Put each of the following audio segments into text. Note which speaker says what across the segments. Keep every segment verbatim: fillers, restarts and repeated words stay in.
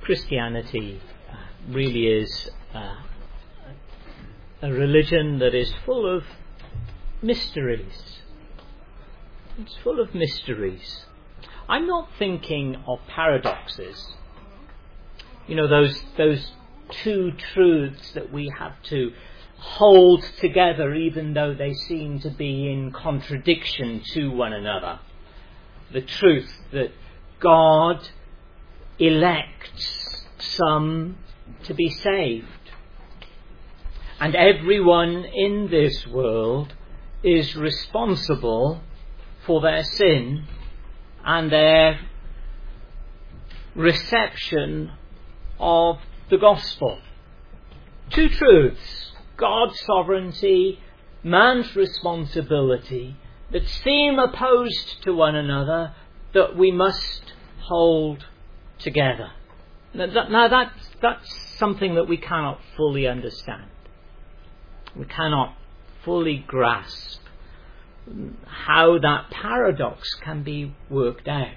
Speaker 1: Christianity really is uh, a religion that is full of mysteries. It's full of mysteries. I'm not thinking of paradoxes. You know, those those two truths that we have to hold together even though they seem to be in contradiction to one another. The truth that God elects some to be saved, and everyone in this world is responsible for their sin and their reception of the gospel. Two truths: God's sovereignty, man's responsibility, that seem opposed to one another, that we must hold together. Now, that, now that's, that's something that we cannot fully understand. We cannot fully grasp how that paradox can be worked out.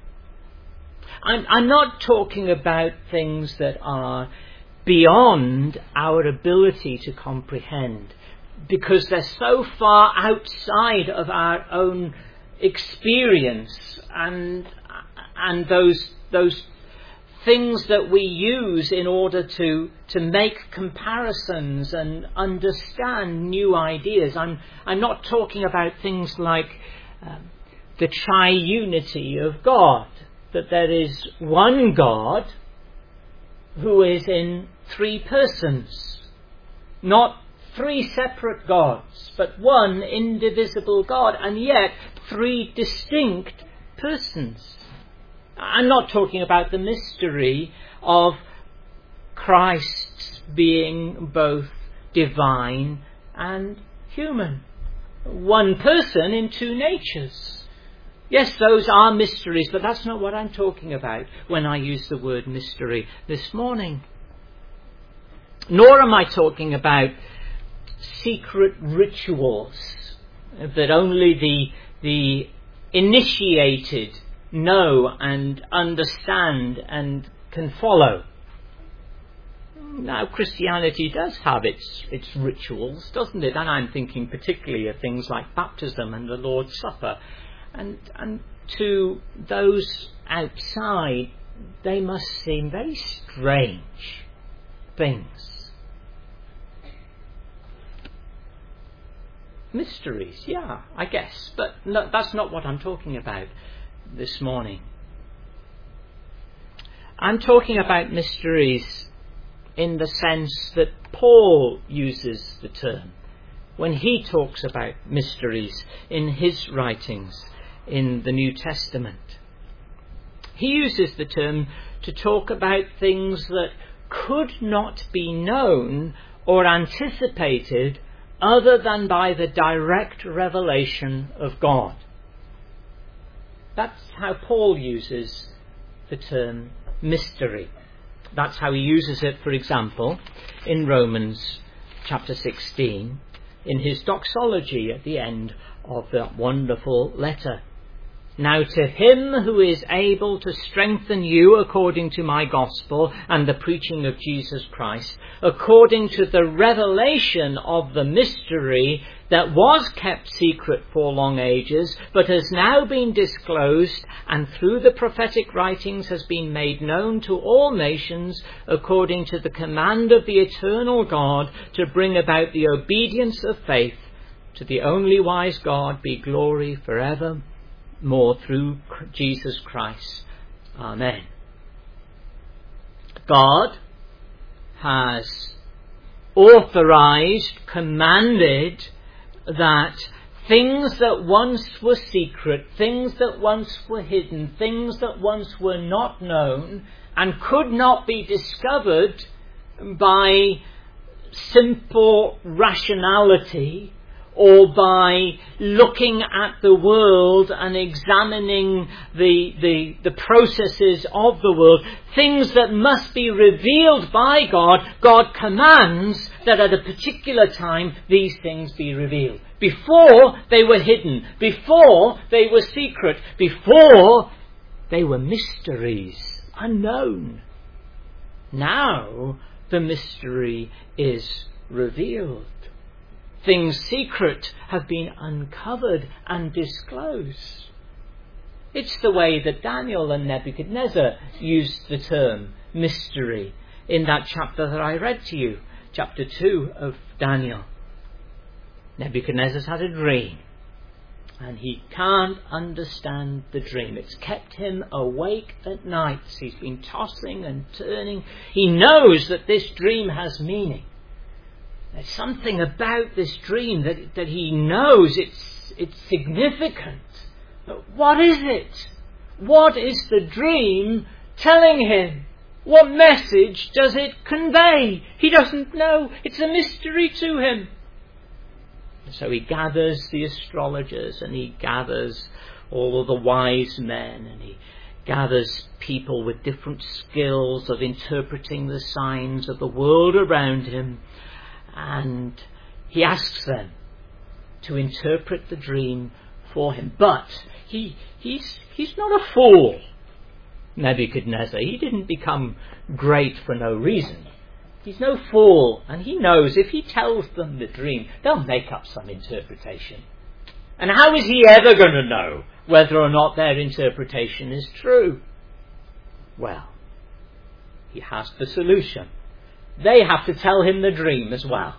Speaker 1: I'm, I'm not talking about things that are beyond our ability to comprehend, because they're so far outside of our own experience and and those those things that we use in order to to make comparisons and understand new ideas. I'm I'm not talking about things like um, the triunity of God, that there is one God who is in three persons, not three separate gods, but one indivisible God, and yet three distinct persons. I'm not talking about the mystery of Christ being both divine and human. One person in two natures. Yes, those are mysteries, but that's not what I'm talking about when I use the word mystery this morning. Nor am I talking about secret rituals that only the the initiated know and understand and can follow. Now, Christianity does have its its rituals, doesn't it? And I'm thinking particularly of things like baptism and the Lord's Supper. And and to those outside, they must seem very strange things. Mysteries, yeah, I guess, but no, that's not what I'm talking about this morning. I'm talking about mysteries in the sense that Paul uses the term when he talks about mysteries in his writings in the New Testament. He uses the term to talk about things that could not be known or anticipated other than by the direct revelation of God. That's how Paul uses the term mystery. That's how he uses it, for example, in Romans chapter sixteen, in his doxology at the end of that wonderful letter. Now to him who is able to strengthen you according to my gospel and the preaching of Jesus Christ, according to the revelation of the mystery that was kept secret for long ages, but has now been disclosed and through the prophetic writings has been made known to all nations, according to the command of the eternal God, to bring about the obedience of faith. To the only wise God be glory forever more through Jesus Christ. Amen. God has authorized, commanded that things that once were secret, things that once were hidden, things that once were not known and could not be discovered by simple rationality, or by looking at the world and examining the, the, the processes of the world, things that must be revealed by God, God commands that at a particular time these things be revealed. Before they were hidden, before they were secret, before they were mysteries, unknown. Now the mystery is revealed. Things secret have been uncovered and disclosed. It's the way that Daniel and Nebuchadnezzar used the term mystery in that chapter that I read to you, chapter two of Daniel. Nebuchadnezzar's had a dream, and he can't understand the dream. It's kept him awake at nights. He's been tossing and turning. He knows that this dream has meaning. There's something about this dream that, that he knows it's, it's significant. But what is it? What is the dream telling him? What message does it convey? He doesn't know. It's a mystery to him. So he gathers the astrologers, and he gathers all of the wise men, and he gathers people with different skills of interpreting the signs of the world around him, and he asks them to interpret the dream for him. But he he's he's not a fool, Nebuchadnezzar. He didn't become great for no reason. He's no fool, and he knows if he tells them the dream, they'll make up some interpretation. And how is he ever going to know whether or not their interpretation is true? Well, he has the solution. They have to tell him the dream as well.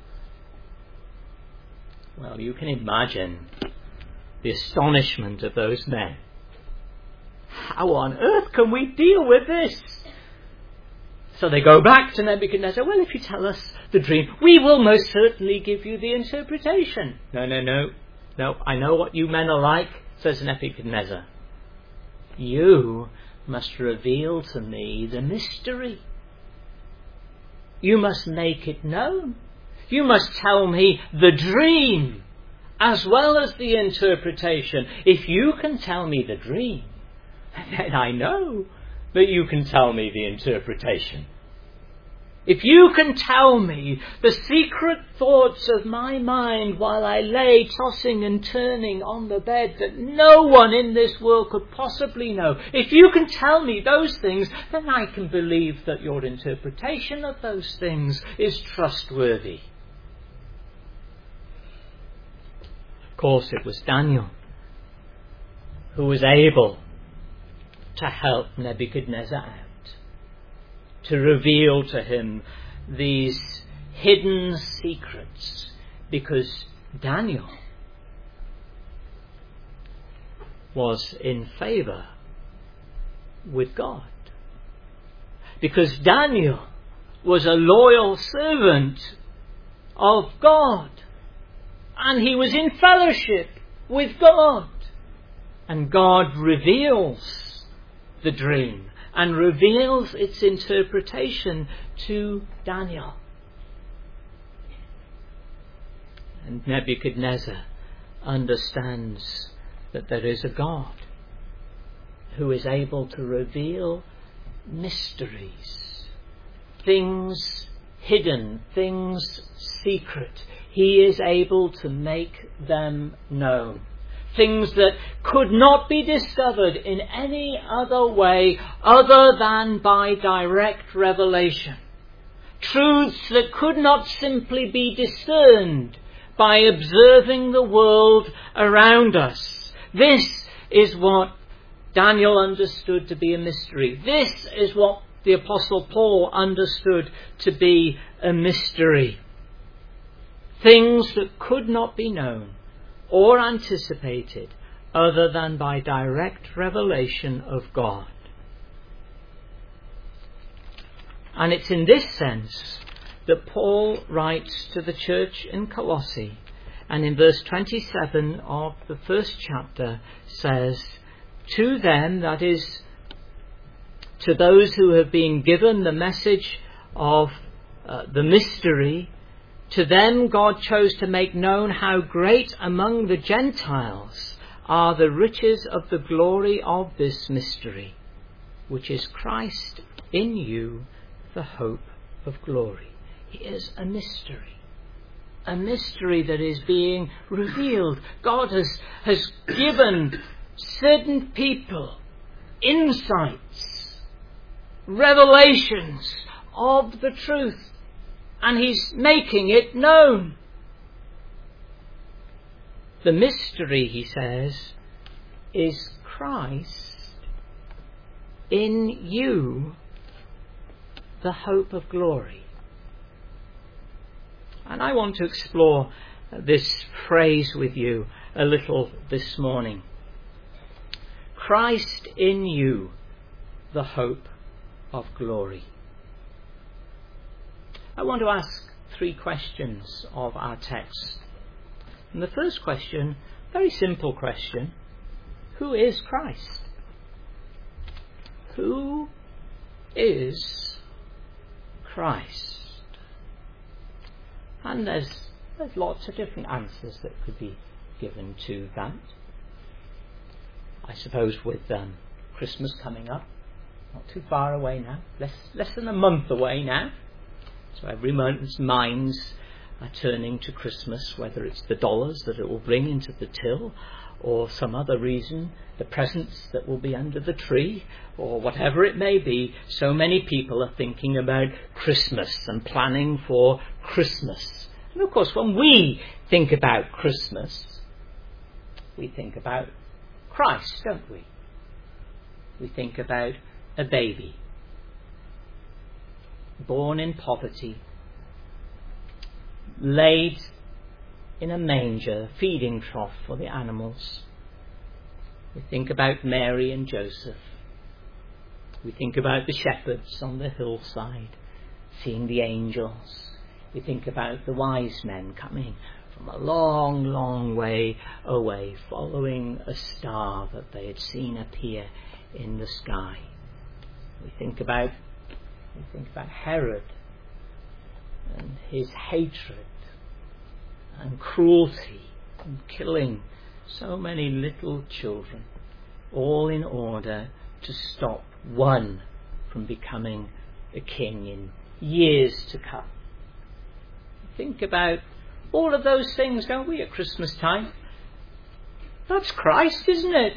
Speaker 1: Well, you can imagine the astonishment of those men. How on earth can we deal with this? So they go back to Nebuchadnezzar. Well, if you tell us the dream, we will most certainly give you the interpretation. No, no, no. No, I know what you men are like, says Nebuchadnezzar. You must reveal to me the mystery. You must make it known. You must tell me the dream as well as the interpretation. If you can tell me the dream, then I know that you can tell me the interpretation. If you can tell me the secret thoughts of my mind while I lay tossing and turning on the bed that no one in this world could possibly know, if you can tell me those things, then I can believe that your interpretation of those things is trustworthy. Of course, it was Daniel who was able to help Nebuchadnezzar out, to reveal to him these hidden secrets, because Daniel was in favour with God. Because Daniel was a loyal servant of God, and he was in fellowship with God. And God reveals the dream and reveals its interpretation to Daniel. And Nebuchadnezzar understands that there is a God who is able to reveal mysteries, things hidden, things secret. He is able to make them known. Things that could not be discovered in any other way other than by direct revelation. Truths that could not simply be discerned by observing the world around us. This is what Daniel understood to be a mystery. This is what the Apostle Paul understood to be a mystery. Things that could not be known or anticipated other than by direct revelation of God. And it's in this sense that Paul writes to the church in Colossae, and in verse twenty-seven of the first chapter says, to them, that is, to those who have been given the message of uh, the mystery, to them God chose to make known how great among the Gentiles are the riches of the glory of this mystery, which is Christ in you, the hope of glory. He is a mystery. A mystery that is being revealed. God has, has given certain people insights revelations of the truth, and he's making it known. The mystery, he says, is Christ in you, the hope of glory. And I want to explore this phrase with you a little this morning. Christ in you, the hope of glory. I want to ask three questions of our text. And the first question, very simple question: who is Christ? Who is Christ? And there's, there's lots of different answers that could be given to that. I suppose with um, Christmas coming up, not too far away now, less less than a month away now. So everyone's minds are turning to Christmas, whether it's the dollars that it will bring into the till, or some other reason, the presents that will be under the tree, or whatever it may be. So many people are thinking about Christmas and planning for Christmas. And of course, when we think about Christmas, we think about Christ, don't we? We think about a baby, born in poverty, laid in a manger, feeding trough for the animals. We think about Mary and Joseph. We think about the shepherds on the hillside, seeing the angels. We think about the wise men coming from a long, long way away, following a star that they had seen appear in the sky. We think about, we think about Herod and his hatred and cruelty and killing so many little children, all in order to stop one from becoming a king in years to come. Think about all of those things, don't we, at Christmas time? That's Christ, isn't it?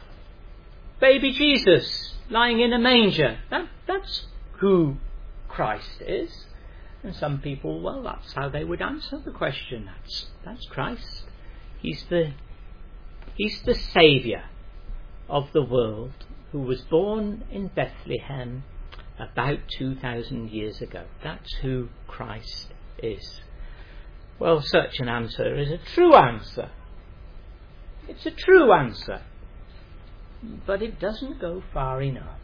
Speaker 1: Baby Jesus lying in a manger. That, that's who Christ is. And some people, well, that's how they would answer the question. That's that's Christ. He's the He's the Saviour of the world, who was born in Bethlehem about two thousand years ago. That's who Christ is. Well, such an answer is a true answer. It's a true answer. But it doesn't go far enough.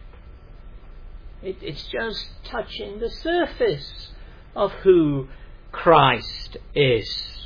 Speaker 1: It, it's just touching the surface of who Christ is.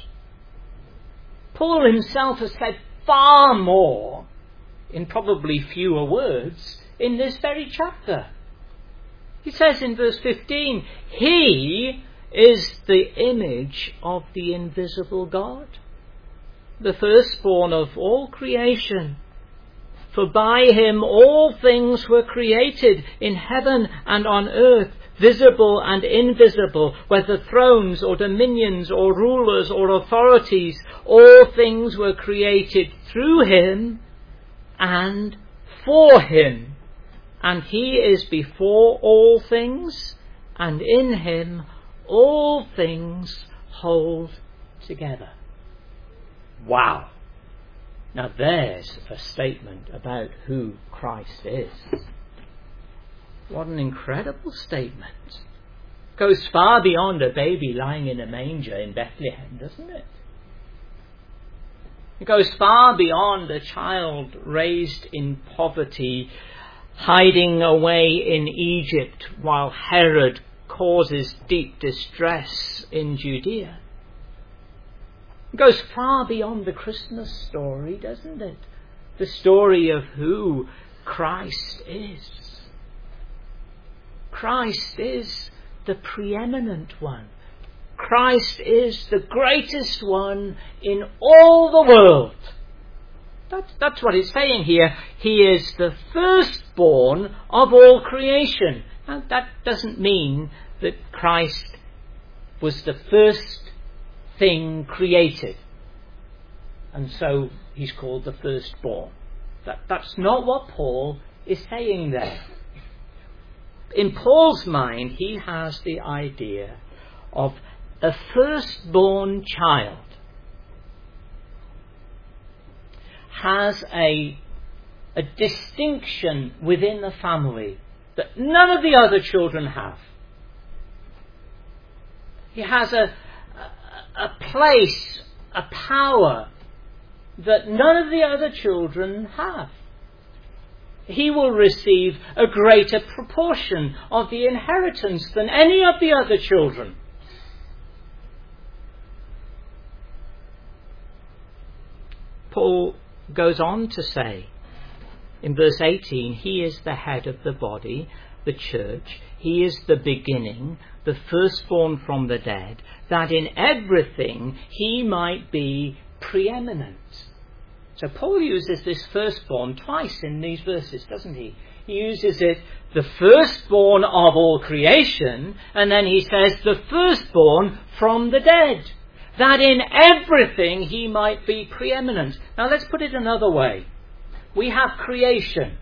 Speaker 1: Paul himself has said far more, in probably fewer words, in this very chapter. He says in verse fifteen, He is the image of the invisible God, the firstborn of all creation. For by him all things were created in heaven and on earth, visible and invisible, whether thrones or dominions or rulers or authorities. All things were created through him and for him. And he is before all things, and in him all things hold together. Wow! Now there's a statement about who Christ is. What an incredible statement. Goes far beyond a baby lying in a manger in Bethlehem, doesn't it? It goes far beyond a child raised in poverty, hiding away in Egypt while Herod causes deep distress in Judea. It goes far beyond the Christmas story, doesn't it? The story of who Christ is. Christ is the preeminent one. Christ is the greatest one in all the world. That's, that's what it's saying here. He is the firstborn of all creation. Now, that doesn't mean that Christ was the first thing created, and so he's called the firstborn. That, that's not what Paul is saying there. in Paul's mind, he has the idea of a firstborn child has a, a distinction within the family that none of the other children have. He has a, a, a place, a power that none of the other children have. He will receive a greater proportion of the inheritance than any of the other children. Paul goes on to say in verse eighteen, he is the head of the body, the church. He is the beginning, the firstborn from the dead, that in everything he might be preeminent. So Paul uses this firstborn twice in these verses, doesn't he? He uses it, the firstborn of all creation, and then he says the firstborn from the dead, that in everything he might be preeminent. Now let's put it another way. We have creation.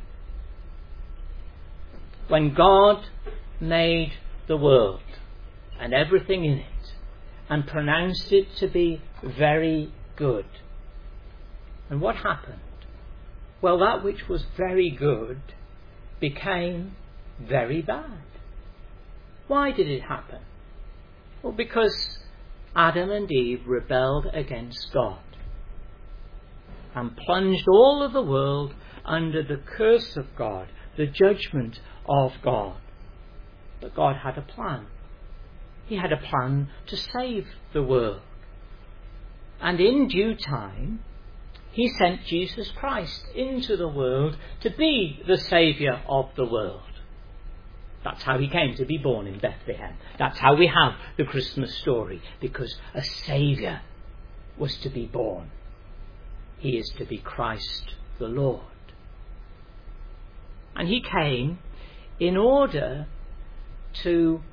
Speaker 1: When God made the world and everything in it and pronounced it to be very good. And what happened? Well, that which was very good became very bad. Why did it happen? Well, because Adam and Eve rebelled against God and plunged all of the world under the curse of God, the judgment of God. But God had a plan. He had a plan to save the world. And in due time, he sent Jesus Christ into the world to be the Saviour of the world. That's how he came to be born in Bethlehem. That's how we have the Christmas story, because a Saviour was to be born. He is to be Christ the Lord. And he came in order to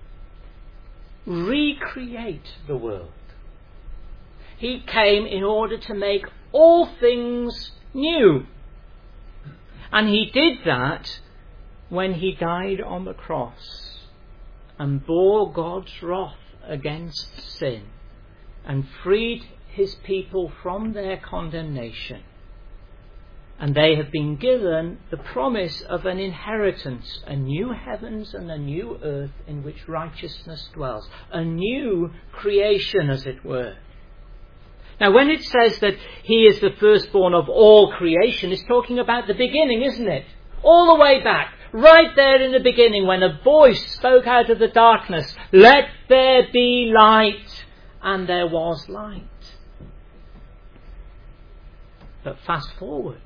Speaker 1: recreate the world. He came in order to make all things new. And he did that when he died on the cross and bore God's wrath against sin and freed his people from their condemnation. And they have been given the promise of an inheritance, a new heavens and a new earth in which righteousness dwells, a new creation, as it were. Now, when it says that he is the firstborn of all creation, it's talking about the beginning, isn't it? All the way back, right there in the beginning, when a voice spoke out of the darkness, "Let there be light," and there was light. But fast forward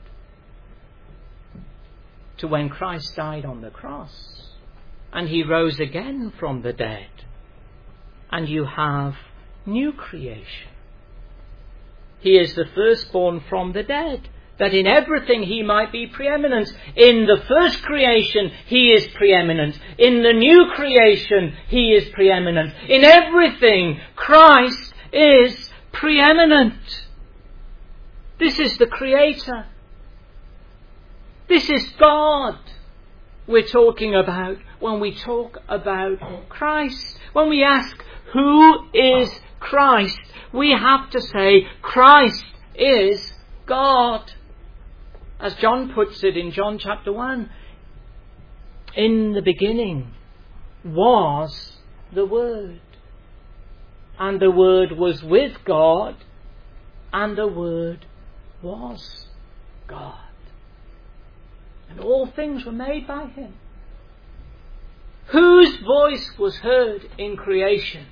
Speaker 1: to when Christ died on the cross and he rose again from the dead, and you have new creation. He is the firstborn from the dead, that in everything he might be preeminent. In the first creation he is preeminent. In the new creation he is preeminent. In everything Christ is preeminent. This is the Creator. This is God we're talking about when we talk about Christ. When we ask, who is Christ? We have to say, Christ is God. As John puts it in John chapter one, in the beginning was the Word, and the Word was with God, and the Word was God. And all things were made by him. Whose voice was heard in creation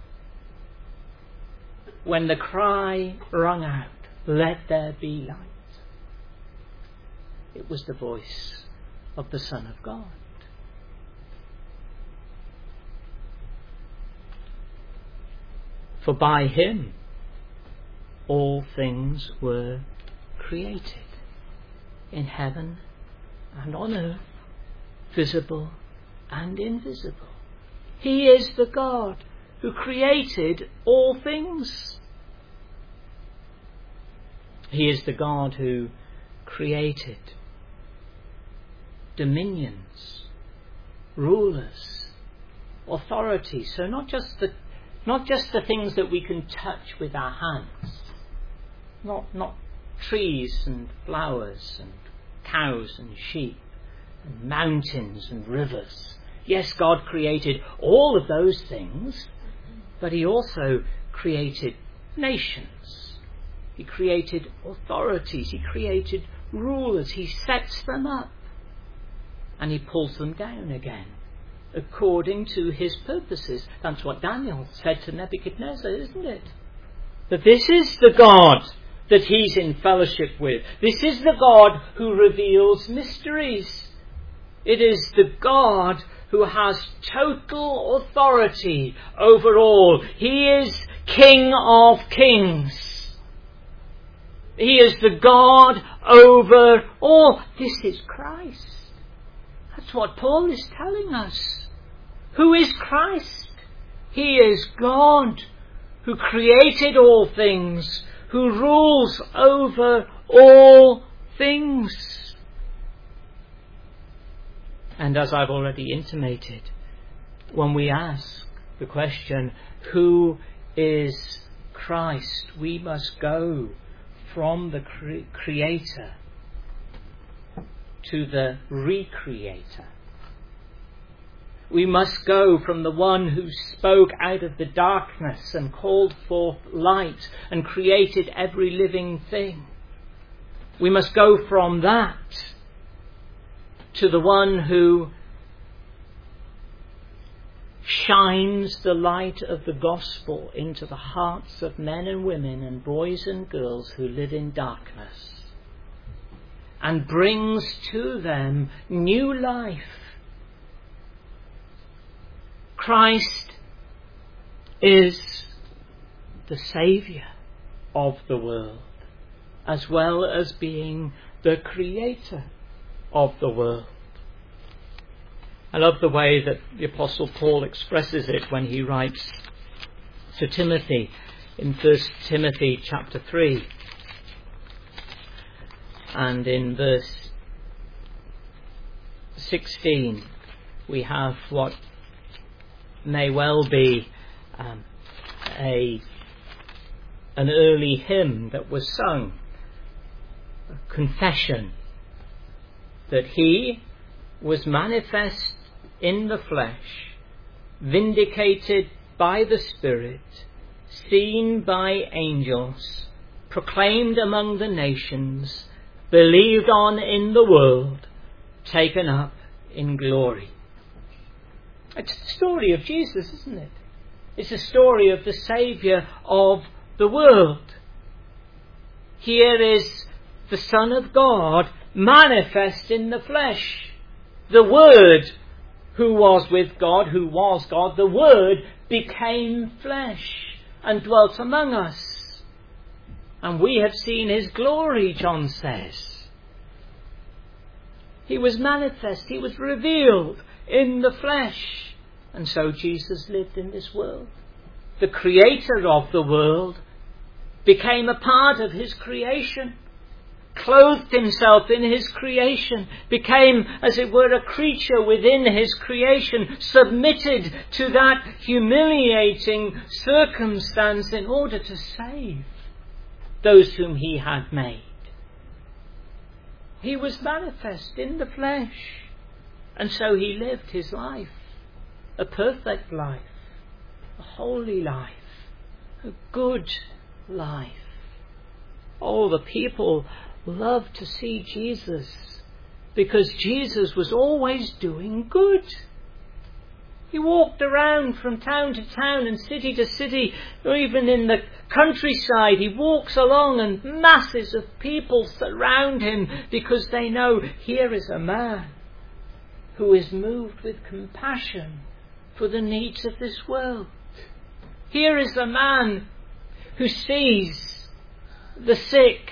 Speaker 1: when the cry rung out, "Let there be light"? It was the voice of the Son of God. For by him all things were created, in heaven and on earth, visible and invisible. He is the God who created all things. He is the God who created dominions, rulers, authorities. So not just the not just the things that we can touch with our hands, not not trees and flowers and cows and sheep and mountains and rivers. Yes, God created all of those things, but he also created nations. He created authorities. He created rulers. He sets them up and he pulls them down again according to his purposes. That's what Daniel said to Nebuchadnezzar, isn't it? That this is the God that he's in fellowship with. This is the God who reveals mysteries. It is the God who has total authority over all. He is King of kings. He is the God over all. This is Christ. That's what Paul is telling us. Who is Christ? He is God who created all things, who rules over all things. And as I've already intimated, when we ask the question, who is Christ, we must go from the cre- Creator to the Recreator. We must go from the one who spoke out of the darkness and called forth light and created every living thing. We must go from that to the one who shines the light of the gospel into the hearts of men and women and boys and girls who live in darkness and brings to them new life. Christ is the Saviour of the world, as well as being the Creator of the world. I love the way that the Apostle Paul expresses it when he writes to Timothy in First Timothy chapter three. And in verse sixteen we have what may well be um, a an early hymn that was sung, a confession that he was manifest in the flesh, vindicated by the Spirit, seen by angels, proclaimed among the nations, believed on in the world, taken up in glory. It's the story of Jesus, isn't it? It's the story of the Saviour of the world. Here is the Son of God manifest in the flesh. The Word who was with God, who was God, the Word became flesh and dwelt among us. And we have seen his glory, John says. He was manifest, he was revealed in the flesh. And so Jesus lived in this world. The Creator of the world became a part of his creation, clothed himself in his creation, became, as it were, a creature within his creation, submitted to that humiliating circumstance in order to save those whom he had made. He was manifest in the flesh, and so he lived his life, a perfect life, a holy life, a good life. Oh, the people loved to see Jesus because Jesus was always doing good. He walked around from town to town and city to city, or even in the countryside. He walks along and masses of people surround him because they know here is a man who is moved with compassion for the needs of this world. Here is a man who sees the sick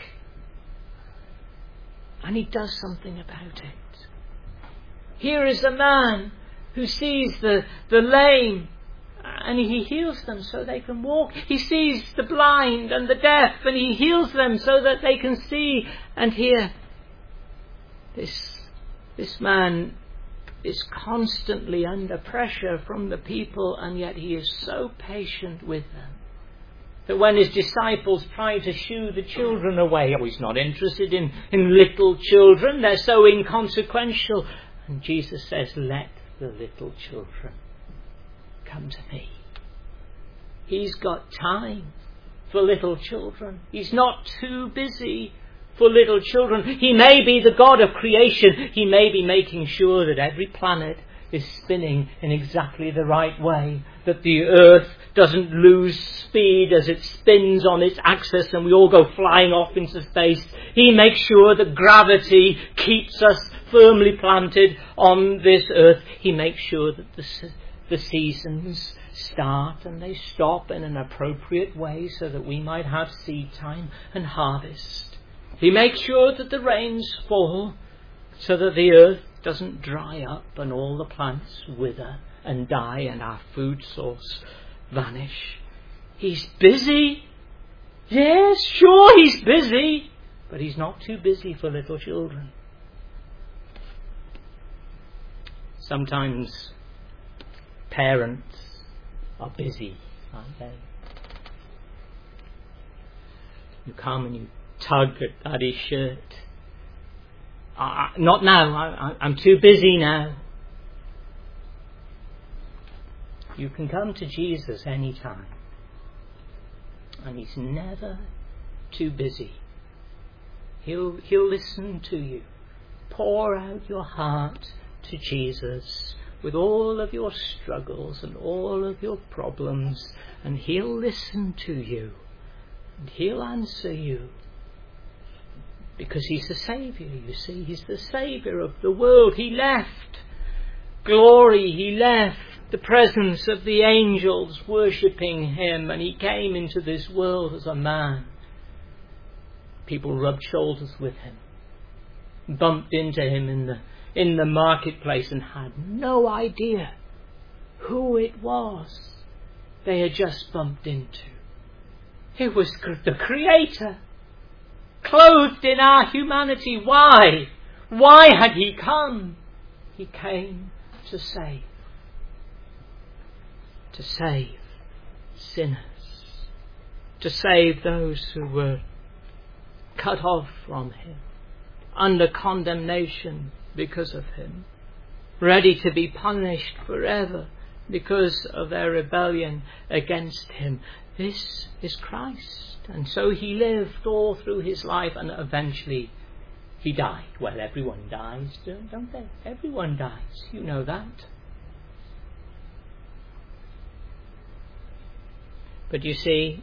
Speaker 1: and he does something about it. Here is a man who sees the, the lame and he heals them so they can walk. He sees the blind and the deaf and he heals them so that they can see and hear. This, this man is constantly under pressure from the people, and yet he is so patient with them that when his disciples try to shoo the children away, oh, he's not interested in, in little children, they're so inconsequential. And Jesus says, let the little children come to me. He's got time for little children. He's not too busy for little children. He may be the God of creation. He may be making sure that every planet is spinning in exactly the right way, that the earth doesn't lose speed as it spins on its axis and we all go flying off into space. He makes sure that gravity keeps us firmly planted on this earth. He makes sure that the, the seasons start and they stop in an appropriate way so that we might have seed time and harvest. He makes sure that the rains fall so that the earth doesn't dry up and all the plants wither and die and our food source vanish. He's busy. Yes, sure he's busy, but he's not too busy for little children. Sometimes parents are busy, aren't they? You come and you tug at daddy's shirt. Uh, not now, I, I'm too busy now. You can come to Jesus any time, and he's never too busy. He'll, he'll listen to you. Pour out your heart to Jesus with all of your struggles and all of your problems, and he'll listen to you and he'll answer you, because he's the Saviour, you see. He's the Saviour of the world. He left glory, he left the presence of the angels worshipping him, and he came into this world as a man. People rubbed shoulders with him, bumped into him in the in the marketplace and had no idea who it was they had just bumped into. It was the Creator, clothed in our humanity. Why? Why had he come? He came to save. To save sinners. To save those who were cut off from him, under condemnation because of him, ready to be punished forever because of their rebellion against him. This is Christ. And so he lived all through his life, and eventually he died. Well, everyone dies, don't they? Everyone dies. You know that. But you see,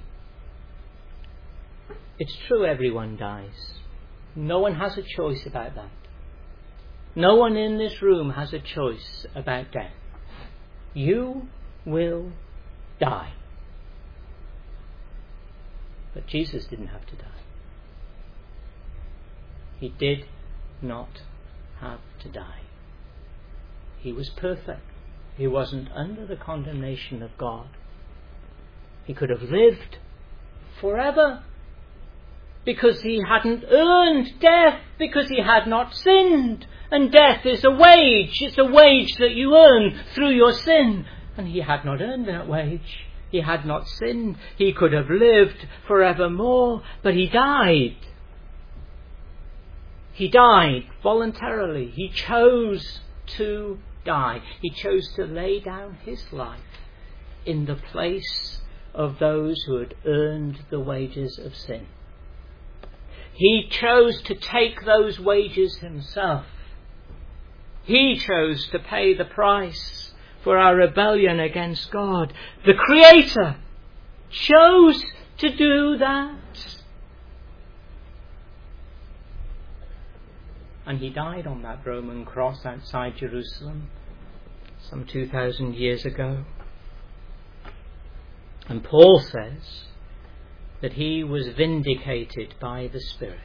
Speaker 1: it's true, everyone dies. No one has a choice about that. No one in this room has a choice about death. You will die. But Jesus didn't have to die. He did not have to die. He was perfect. He wasn't under the condemnation of God. He could have lived forever because he hadn't earned death, because he had not sinned. And death is a wage. It's a wage that you earn through your sin. And he had not earned that wage. He had not sinned. He could have lived forevermore, but he died. He died voluntarily. He chose to die. He chose to lay down his life in the place of those who had earned the wages of sin. He chose to take those wages himself. He chose to pay the price for our rebellion against God. The Creator chose to do that. And he died on that Roman cross outside Jerusalem some two thousand years ago. And Paul says that he was vindicated by the Spirit.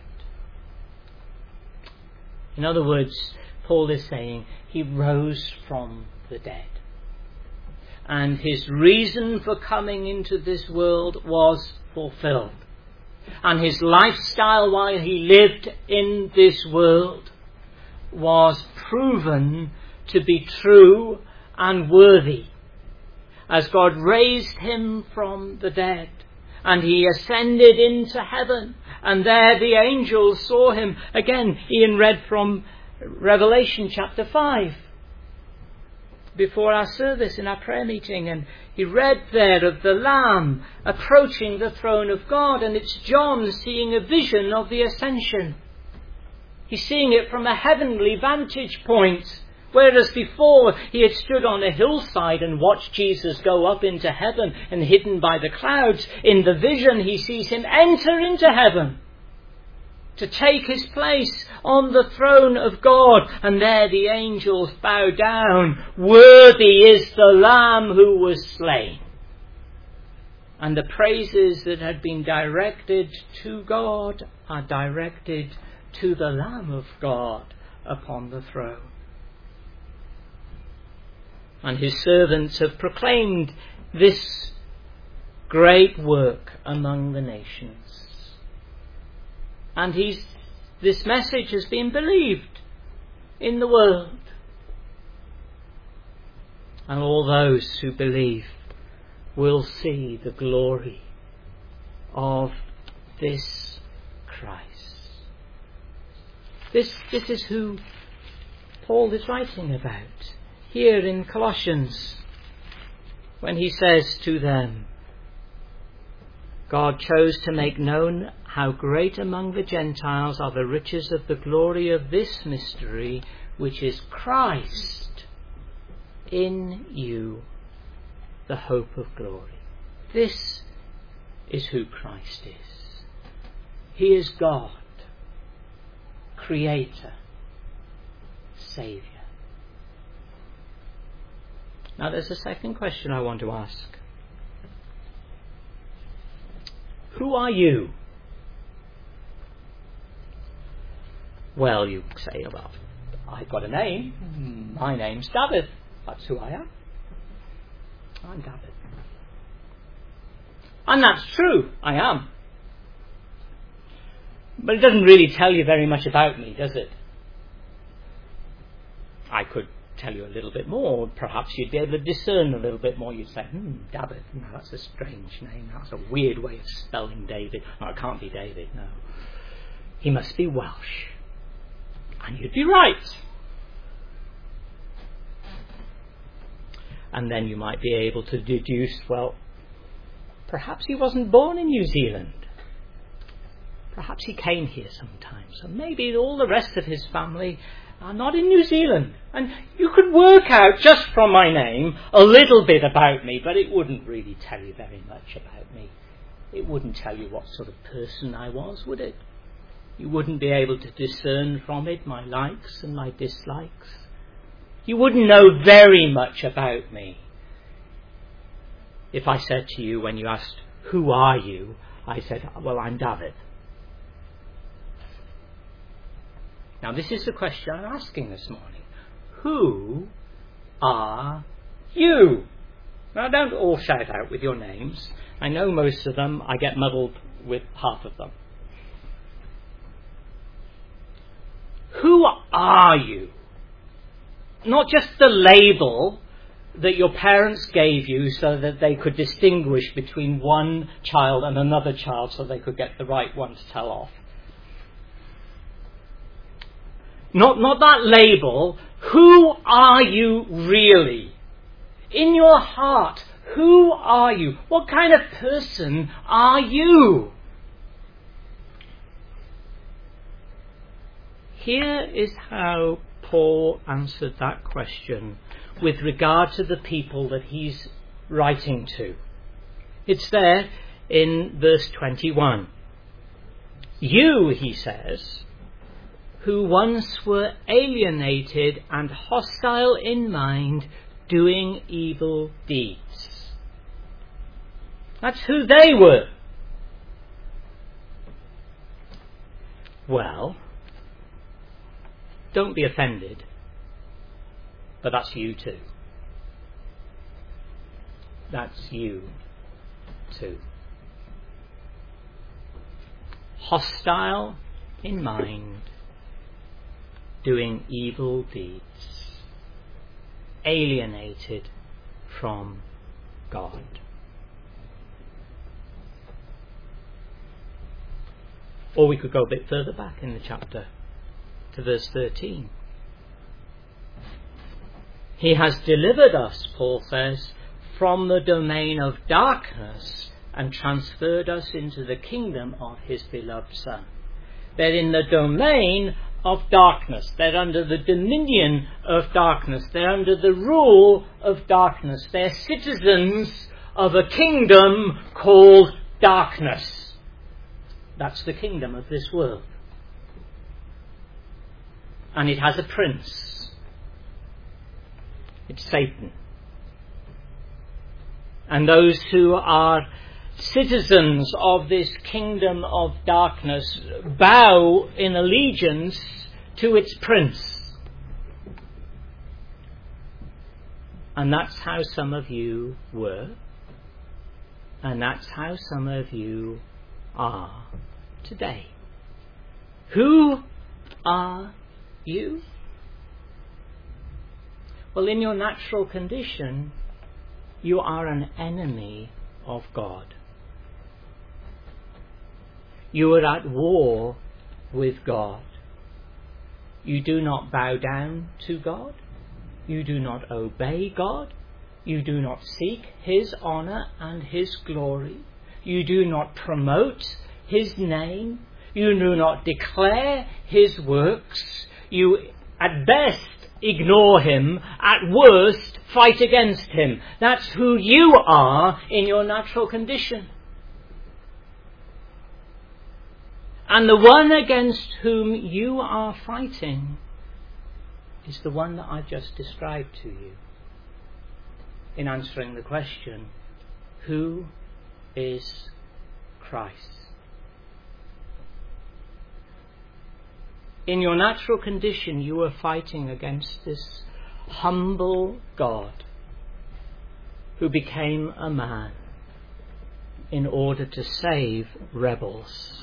Speaker 1: In other words, Paul is saying he rose from the dead. And his reason for coming into this world was fulfilled. And his lifestyle while he lived in this world was proven to be true and worthy. As God raised him from the dead, and he ascended into heaven, and there the angels saw him. Again, Ian read from Revelation chapter five before our service in our prayer meeting, and he read there of the Lamb approaching the throne of God, and it's John seeing a vision of the ascension. He's seeing it from a heavenly vantage point, whereas before he had stood on a hillside and watched Jesus go up into heaven and hidden by the clouds. In the vision he sees him enter into heaven to take his place on the throne of God. And there the angels bow down. Worthy is the Lamb who was slain. And the praises that had been directed to God are directed to the Lamb of God upon the throne. And his servants have proclaimed this great work among the nations. And he's, this message has been believed in the world. And all those who believe will see the glory of this Christ. This, this is who Paul is writing about here in Colossians, when he says to them, God chose to make known how great among the Gentiles are the riches of the glory of this mystery, which is Christ in you, the hope of glory. This is who Christ is. He is God, Creator, Saviour. Now there's a second question I want to ask. Who are you? Well, you say, well, I've got a name. My name's David. That's who I am. I'm David. And that's true, I am. But it doesn't really tell you very much about me, does it? I could tell you a little bit more. Perhaps you'd be able to discern a little bit more. You'd say, hmm, David, no, that's a strange name. That's a weird way of spelling David. No, it can't be David, no. He must be Welsh. And you'd be right. And then you might be able to deduce, well, perhaps he wasn't born in New Zealand. Perhaps he came here sometime. So maybe all the rest of his family are not in New Zealand. And you could work out just from my name a little bit about me, but it wouldn't really tell you very much about me. It wouldn't tell you what sort of person I was, would it? You wouldn't be able to discern from it my likes and my dislikes. You wouldn't know very much about me. If I said to you when you asked, who are you? I said, well, I'm David. Now this is the question I'm asking this morning. Who are you? Now don't all shout out with your names. I know most of them. I get muddled with half of them. Who are you? Not just the label that your parents gave you so that they could distinguish between one child and another child so they could get the right one to tell off. Not, not that label. Who are you really? In your heart, who are you? What kind of person are you? Here is how Paul answered that question with regard to the people that he's writing to. It's there in verse twenty-one. You, he says, who once were alienated and hostile in mind, doing evil deeds. That's who they were. Well, don't be offended, but that's you too. That's you too. Hostile in mind, doing evil deeds. alienated from God. Or we could go a bit further back in the chapter to verse thirteen. He has delivered us, Paul says, from the domain of darkness and transferred us into the kingdom of his beloved Son. They're in the domain of darkness. They're under the dominion of darkness. They're under the rule of darkness. They're citizens of a kingdom called darkness. That's the kingdom of this world. And it has a prince. It's Satan. And those who are citizens of this kingdom of darkness bow in allegiance to its prince. And that's how some of you were. And that's how some of you are today. Who are you? Well, in your natural condition, you are an enemy of God. You are at war with God. You do not bow down to God. You do not obey God. You do not seek his honour and his glory. You do not promote his name. You do not declare his works. You, at best, ignore him. At worst, fight against him. That's who you are in your natural condition. And the one against whom you are fighting is the one that I've just described to you in answering the question, who is Christ? In your natural condition, you are fighting against this humble God who became a man in order to save rebels.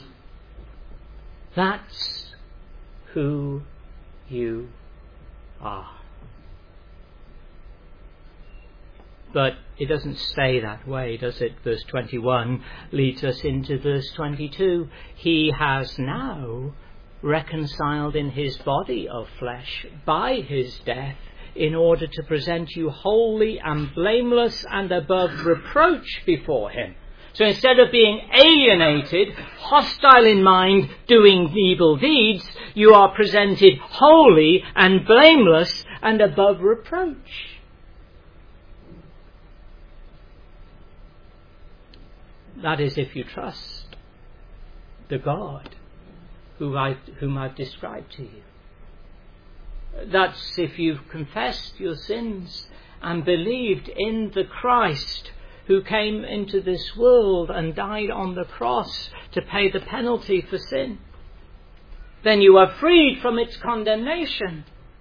Speaker 1: That's who you are. But it doesn't stay that way, does it? Verse twenty-one leads us into verse twenty-two. He has now reconciled in his body of flesh by his death in order to present you holy and blameless and above reproach before him. So instead of being alienated, hostile in mind, doing evil deeds, you are presented holy and blameless and above reproach. That is if you trust the God who I, whom I've described to you. That's if you've confessed your sins and believed in the Christ who came into this world and died on the cross to pay the penalty for sin. Then you are freed from its condemnation.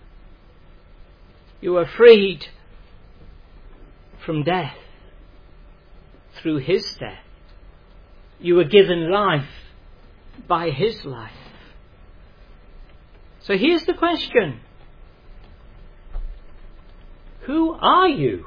Speaker 1: You are freed from death through his death. You were given life by his life. So here's the question. Who are you?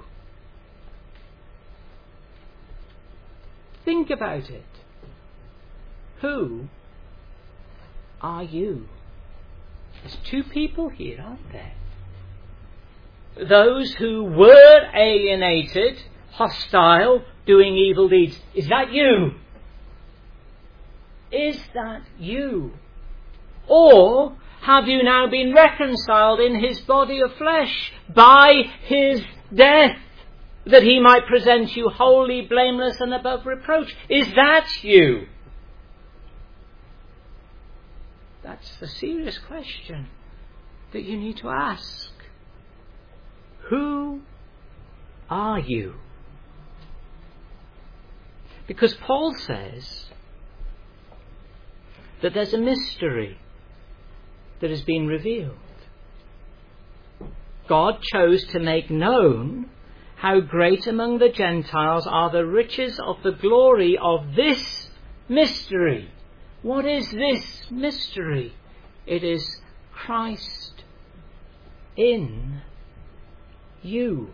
Speaker 1: Think about it. Who are you? There's two people here, aren't there? Those who were alienated, hostile, doing evil deeds. Is that you? Is that you? Or have you now been reconciled in his body of flesh by his death, that he might present you holy, blameless and above reproach? Is that you? That's a serious question that you need to ask. Who are you? Because Paul says that there's a mystery that has been revealed. God chose to make known how great among the Gentiles are the riches of the glory of this mystery. What is this mystery? It is Christ in you.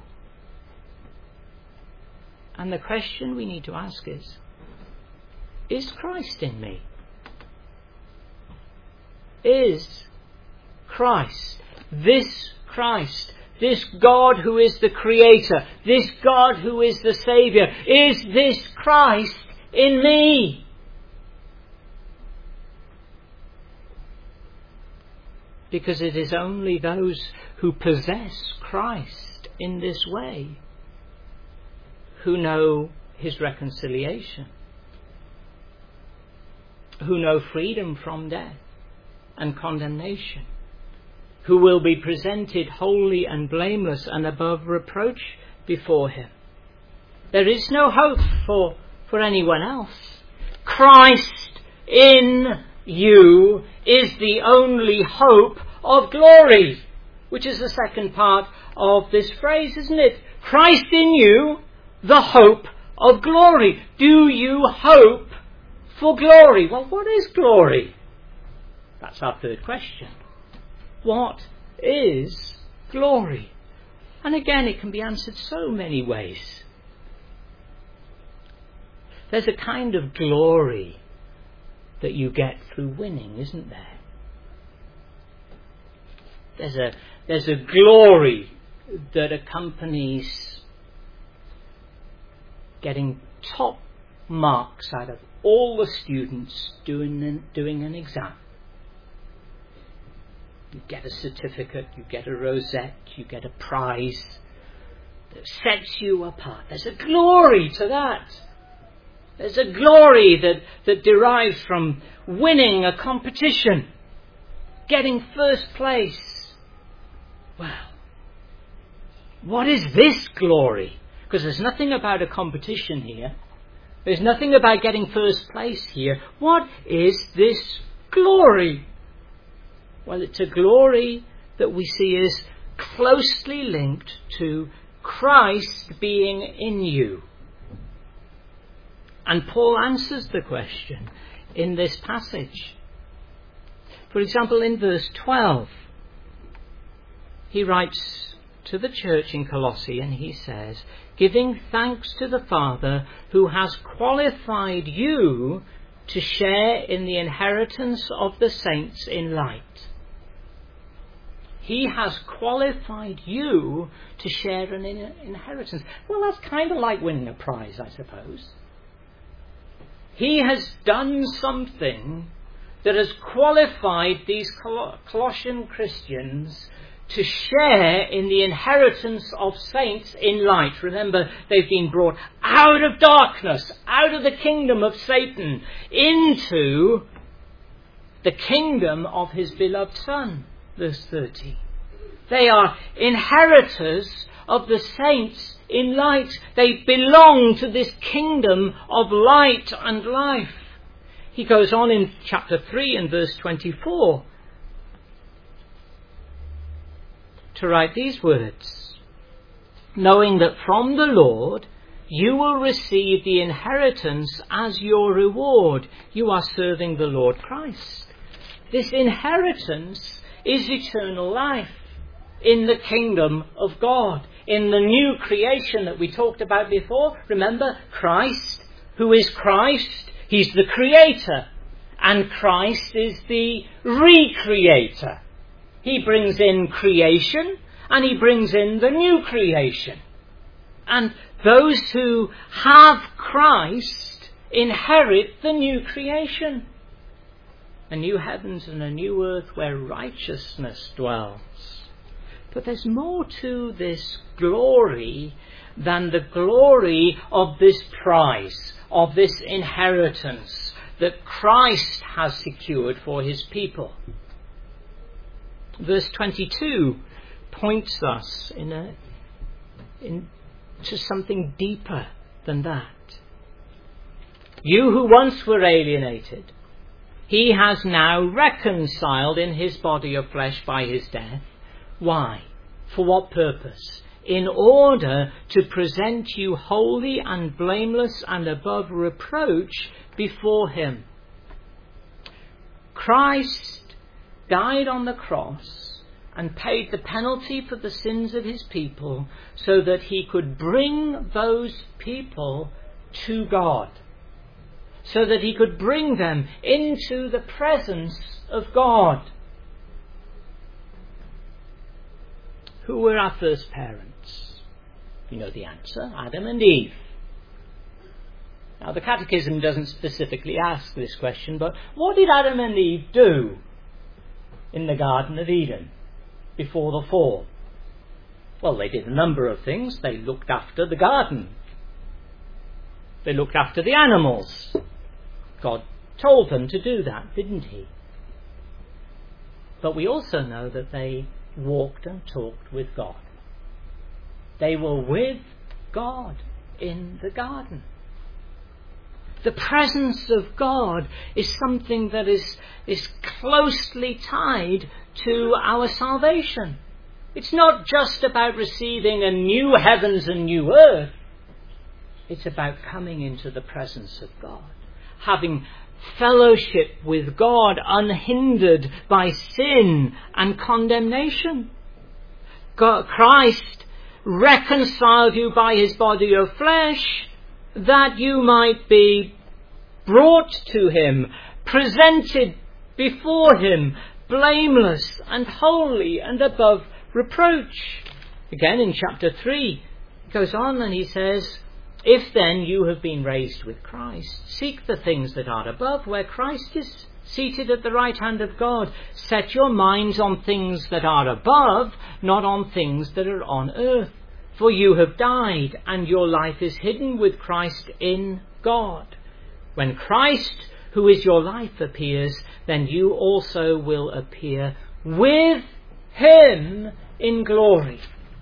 Speaker 1: And the question we need to ask is, is Christ in me? Is Christ, this Christ, this God who is the Creator, this God who is the Saviour, is this Christ in me? Because it is only those who possess Christ in this way who know his reconciliation, who know freedom from death and condemnation, who will be presented holy and blameless and above reproach before him. There is no hope for, for anyone else. Christ in you is the only hope of glory, which is the second part of this phrase, isn't it? Christ in you, the hope of glory. Do you hope for glory? Well, what is glory? That's our third question. What is glory? And again, it can be answered so many ways. There's a kind of glory that you get through winning, isn't there? There's a, there's a glory that accompanies getting top marks out of all the students doing an, doing an exam. You get a certificate, you get a rosette, you get a prize that sets you apart. There's a glory to that. There's a glory that, that derives from winning a competition, getting first place. Well, what is this glory? Because there's nothing about a competition here. There's nothing about getting first place here. What is this glory? Well, it's a glory that we see is closely linked to Christ being in you. And Paul answers the question in this passage. For example, in verse twelve, he writes to the church in Colossae and he says, giving thanks to the Father who has qualified you to share in the inheritance of the saints in light. He has qualified you to share an in- inheritance. Well, that's kind of like winning a prize, I suppose. He has done something that has qualified these Col- Colossian Christians to share in the inheritance of saints in light. Remember, they've been brought out of darkness, out of the kingdom of Satan, into the kingdom of his beloved Son. Verse thirty. They are inheritors of the saints in light. They belong to this kingdom of light and life. He goes on in chapter three and verse twenty-four to write these words. Knowing that from the Lord you will receive the inheritance as your reward. You are serving the Lord Christ. This inheritance is eternal life in the kingdom of God, in the new creation that we talked about before. Remember, Christ, who is Christ, he's the creator, and Christ is the recreator. He brings in creation and he brings in the new creation. And those who have Christ inherit the new creation. A new heavens and a new earth where righteousness dwells. But there's more to this glory than the glory of this prize, of this inheritance that Christ has secured for his people. Verse twenty-two points us in a, in, to something deeper than that. You who once were alienated, he has now reconciled in his body of flesh by his death. Why? For what purpose? In order to present you holy and blameless and above reproach before him. Christ died on the cross and paid the penalty for the sins of his people so that he could bring those people to God, so that he could bring them into the presence of God. Who were our first parents? You know the answer: Adam and Eve. Now, the Catechism doesn't specifically ask this question, but what did Adam and Eve do in the Garden of Eden before the fall? Well, they did a number of things. They looked after the garden. They looked after the animals. God told them to do that, didn't he? But we also know that they walked and talked with God. They were with God in the garden. The presence of God is something that is, is closely tied to our salvation. It's not just about receiving a new heavens and new earth. It's about coming into the presence of God, having fellowship with God unhindered by sin and condemnation. God, Christ reconciled you by his body of flesh, that you might be brought to him, presented before him, blameless and holy and above reproach. Again in chapter three, he goes on and he says, if then you have been raised with Christ, seek the things that are above, where Christ is seated at the right hand of God. Set your minds on things that are above, not on things that are on earth. For you have died, and your life is hidden with Christ in God. When Christ, who is your life, appears, then you also will appear with him in glory.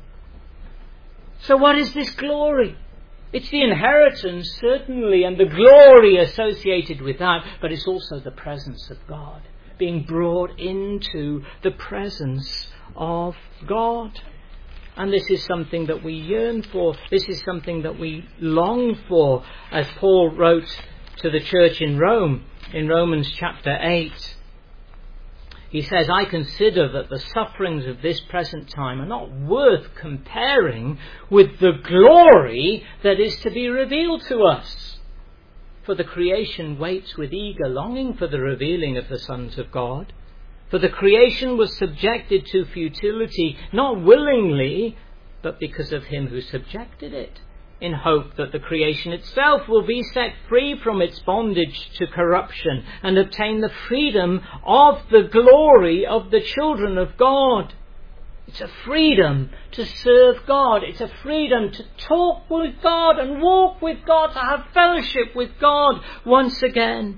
Speaker 1: So what is this glory? It's the inheritance, certainly, and the glory associated with that, but it's also the presence of God, being brought into the presence of God. And this is something that we yearn for. This is something that we long for, as Paul wrote to the church in Rome, in Romans chapter eight. He says, I consider that the sufferings of this present time are not worth comparing with the glory that is to be revealed to us. For the creation waits with eager longing for the revealing of the sons of God. For the creation was subjected to futility, not willingly, but because of him who subjected it, in hope that the creation itself will be set free from its bondage to corruption and obtain the freedom of the glory of the children of God. It's a freedom to serve God. It's a freedom to talk with God and walk with God, to have fellowship with God once again.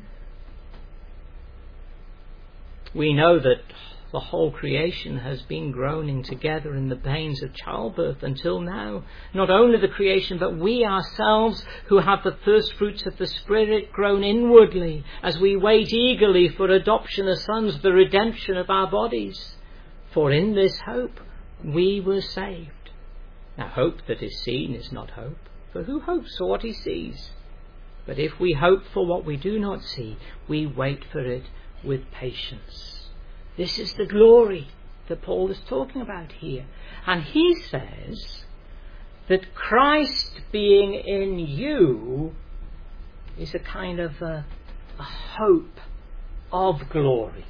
Speaker 1: We know that the whole creation has been groaning together in the pains of childbirth until now. Not only the creation, but we ourselves who have the first fruits of the Spirit groan inwardly as we wait eagerly for adoption as sons, the redemption of our bodies. For in this hope we were saved. Now hope that is seen is not hope, for who hopes for what he sees? But if we hope for what we do not see, we wait for it with patience. This is the glory that Paul is talking about here. And he says that Christ being in you is a kind of a, a hope of glory.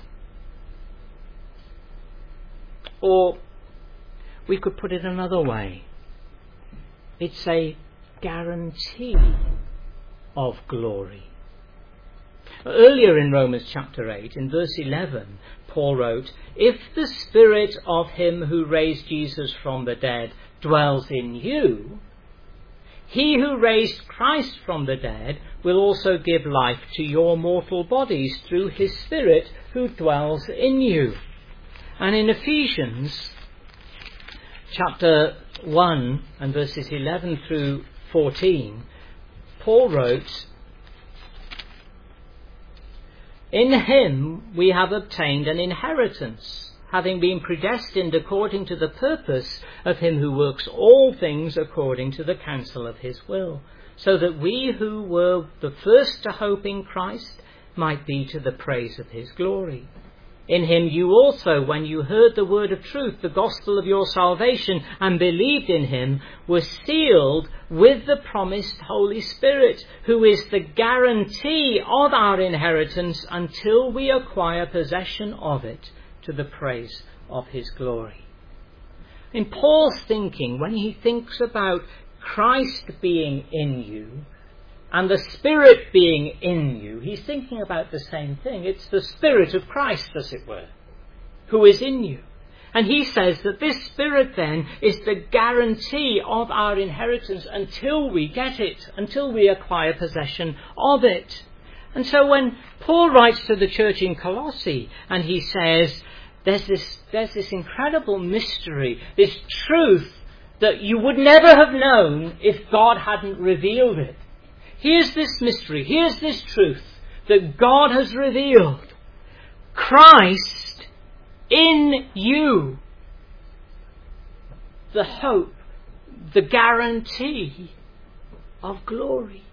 Speaker 1: Or we could put it another way. It's a guarantee of glory. Earlier in Romans chapter eight, in verse eleven, Paul wrote, if the Spirit of him who raised Jesus from the dead dwells in you, he who raised Christ from the dead will also give life to your mortal bodies through his Spirit who dwells in you. And in Ephesians chapter one and verses eleven through fourteen, Paul wrote, in him we have obtained an inheritance, having been predestined according to the purpose of him who works all things according to the counsel of his will, so that we who were the first to hope in Christ might be to the praise of his glory. In him you also, when you heard the word of truth, the gospel of your salvation, and believed in him, were sealed with the promised Holy Spirit, who is the guarantee of our inheritance until we acquire possession of it, to the praise of his glory. In Paul's thinking, when he thinks about Christ being in you, and the Spirit being in you, he's thinking about the same thing. It's the Spirit of Christ, as it were, who is in you. And he says that this Spirit then is the guarantee of our inheritance until we get it, until we acquire possession of it. And so when Paul writes to the church in Colossae and he says, there's this, there's this incredible mystery, this truth that you would never have known if God hadn't revealed it. Here's this mystery, here's this truth that God has revealed. Christ in you. The hope, the guarantee of glory.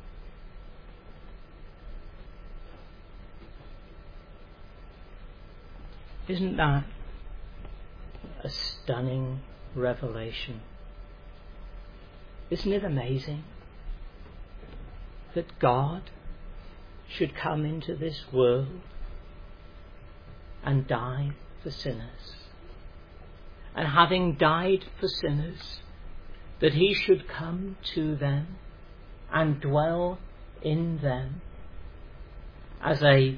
Speaker 1: Isn't that a stunning revelation? Isn't it amazing that God should come into this world and die for sinners? And having died for sinners, that he should come to them and dwell in them as a,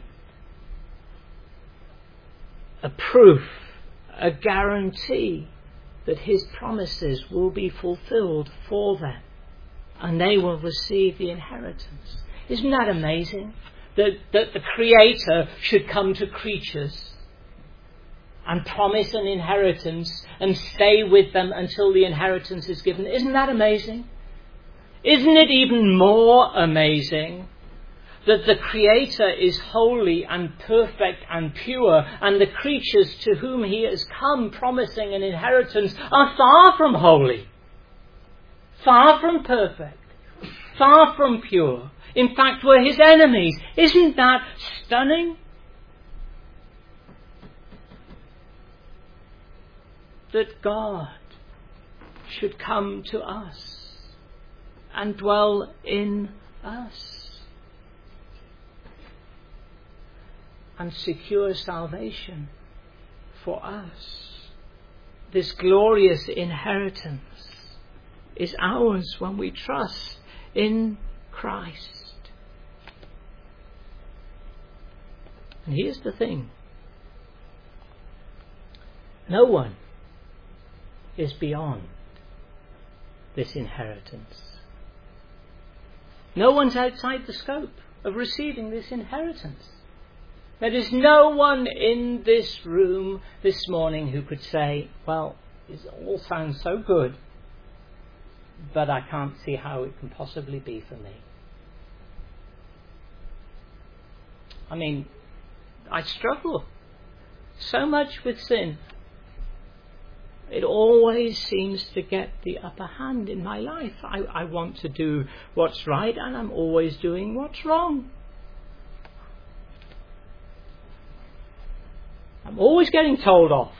Speaker 1: a proof, a guarantee that his promises will be fulfilled for them. And they will receive the inheritance. Isn't that amazing? That, that the Creator should come to creatures and promise an inheritance and stay with them until the inheritance is given. Isn't that amazing? Isn't it even more amazing that the Creator is holy and perfect and pure, and the creatures to whom he has come promising an inheritance are far from holy? Far from perfect, far from pure. In fact, we're his enemies. Isn't that stunning? That God should come to us and dwell in us and secure salvation for us. This glorious inheritance is ours when we trust in Christ. And here's the thing. No one is beyond this inheritance. No one's outside the scope of receiving this inheritance. There is no one in this room this morning who could say, well, it all sounds so good, but I can't see how it can possibly be for me. I mean, I struggle so much with sin. It always seems to get the upper hand in my life. I, I want to do what's right, and I'm always doing what's wrong. I'm always getting told off.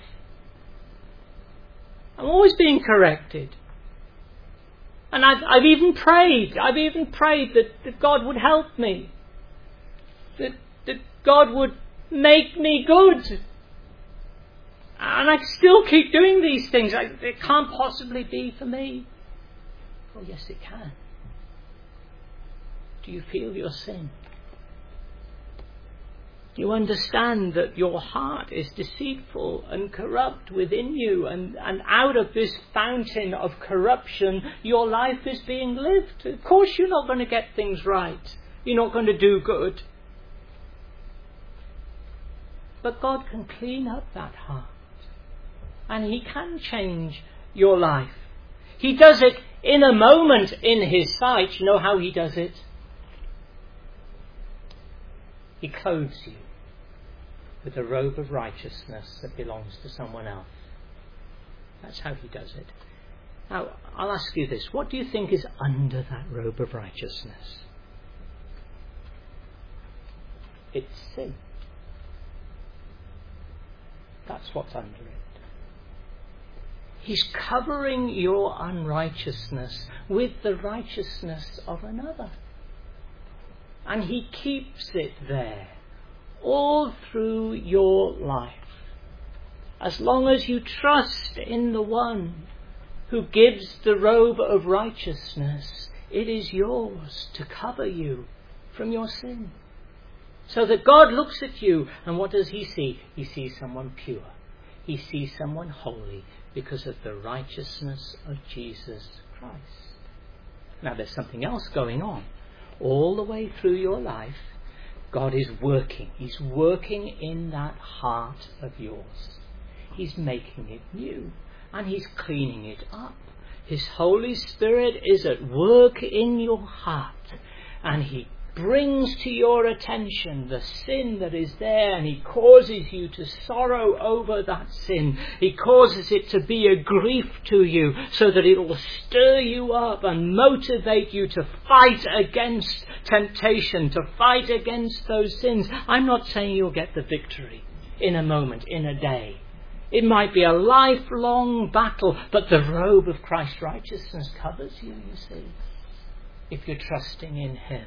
Speaker 1: I'm always being corrected. And I've, I've even prayed, I've even prayed that, that God would help me. That, that God would make me good. And I still keep doing these things. I, it can't possibly be for me. Oh, yes, it can. Do you feel your sin? Do you understand that your heart is deceitful and corrupt within you, and, and out of this fountain of corruption your life is being lived? Of course you're not going to get things right. You're not going to do good. But God can clean up that heart. And he can change your life. He does it in a moment in his sight. You know how he does it? He clothes you with a robe of righteousness that belongs to someone else. That's how he does it. Now, I'll ask you this. What do you think is under that robe of righteousness? It's sin. That's what's under it. He's covering your unrighteousness with the righteousness of another. And he keeps it there all through your life. As long as you trust in the one who gives the robe of righteousness, it is yours to cover you from your sin. So that God looks at you, and what does he see? He sees someone pure. He sees someone holy because of the righteousness of Jesus Christ. Now there's something else going on. All the way through your life, God is working. He's working in that heart of yours. He's making it new, and he's cleaning it up. His Holy Spirit is at work in your heart, and he brings to your attention the sin that is there, and he causes you to sorrow over that sin. He causes it to be a grief to you, so that it will stir you up and motivate you to fight against temptation, to fight against those sins. I'm not saying you'll get the victory in a moment, in a day. It might be a lifelong battle, but the robe of Christ's righteousness covers you, you see, if you're trusting in him.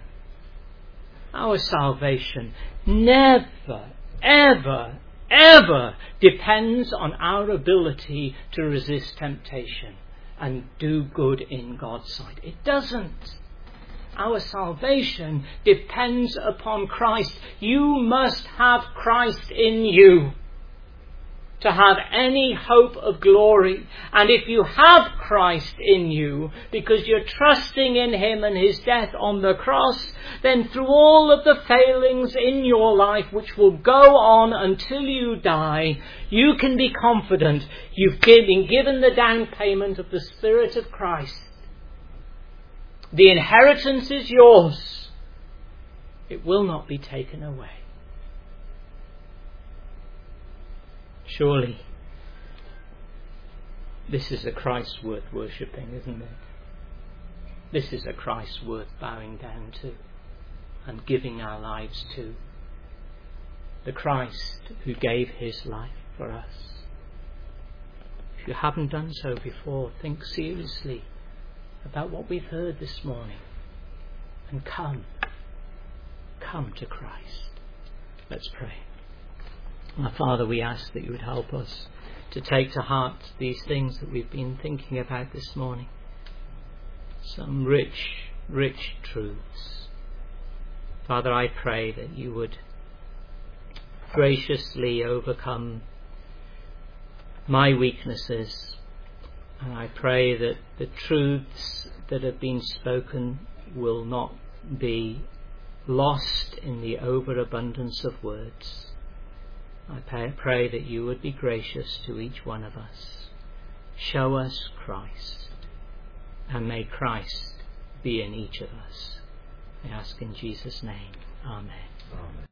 Speaker 1: Our salvation never, ever, ever depends on our ability to resist temptation and do good in God's sight. It doesn't. Our salvation depends upon Christ. You must have Christ in you to have any hope of glory. And if you have Christ in you, because you're trusting in him and his death on the cross, then through all of the failings in your life, which will go on until you die, you can be confident you've been given the down payment of the Spirit of Christ. The inheritance is yours. It will not be taken away. Surely, this is a Christ worth worshipping, isn't it? This is a Christ worth bowing down to and giving our lives to. The Christ who gave his life for us. If you haven't done so before, think seriously about what we've heard this morning. And come. Come to Christ. Let's pray. Our Father, we ask that you would help us to take to heart these things that we've been thinking about this morning. Some rich, rich truths. Father, I pray that you would graciously overcome my weaknesses, and I pray that the truths that have been spoken will not be lost in the overabundance of words. I pray that you would be gracious to each one of us. Show us Christ, and may Christ be in each of us. I ask in Jesus' name. Amen. Amen.